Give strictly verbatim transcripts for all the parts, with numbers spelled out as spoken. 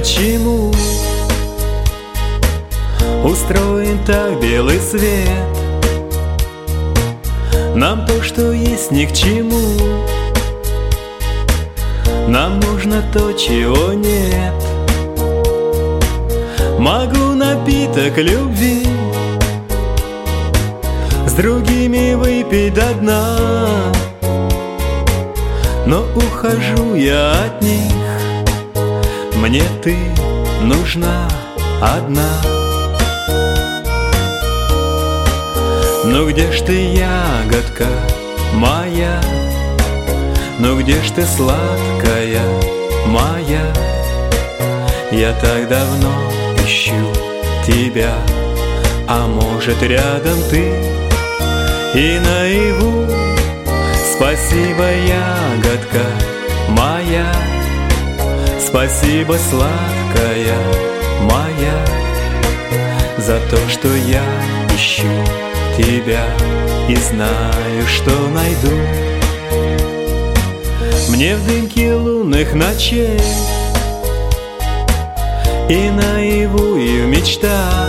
почему устроен так белый свет. Нам то, что есть, ни к чему. Нам нужно то, чего нет. Могу напиток любви с другими выпить до дна, но ухожу я от них. Мне ты нужна одна. Ну где ж ты, ягодка моя? Ну где ж ты, сладкая моя? Я так давно ищу тебя, а может, рядом ты и наяву. Спасибо, ягодка моя, спасибо, сладкая моя, за то, что я ищу тебя и знаю, что найду. Мне в дымке лунных ночей и наяву, и в мечтах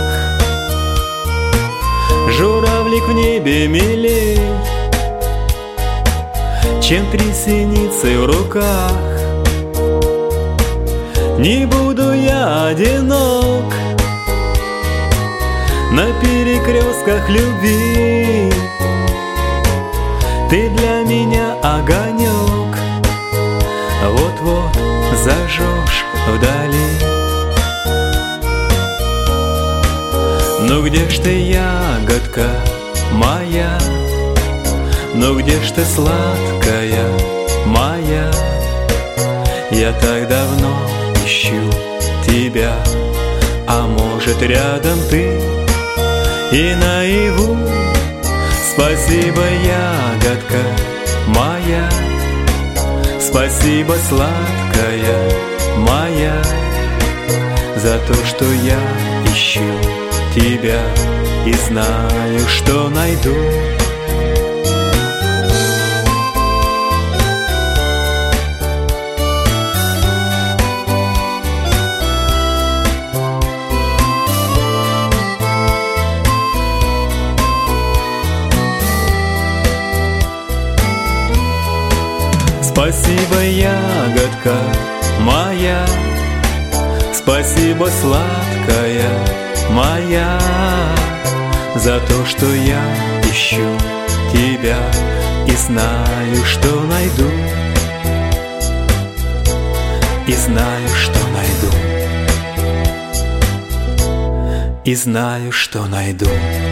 журавлик в небе милей, чем три синицы в руках. Не буду я одинок на перекрестках любви. Ты для меня огонек, вот-вот зажжешь вдали. Ну где ж ты, ягодка моя? Ну где ж ты, сладкая моя? Я так давно ищу тебя, а может, рядом ты и наяву. Спасибо, ягодка моя, спасибо, сладкая моя, за то, что я ищу тебя и знаю, что найду. Спасибо, ягодка моя, спасибо, сладкая моя, за то, что я ищу тебя и знаю, что найду. И знаю, что найду. И знаю, что найду.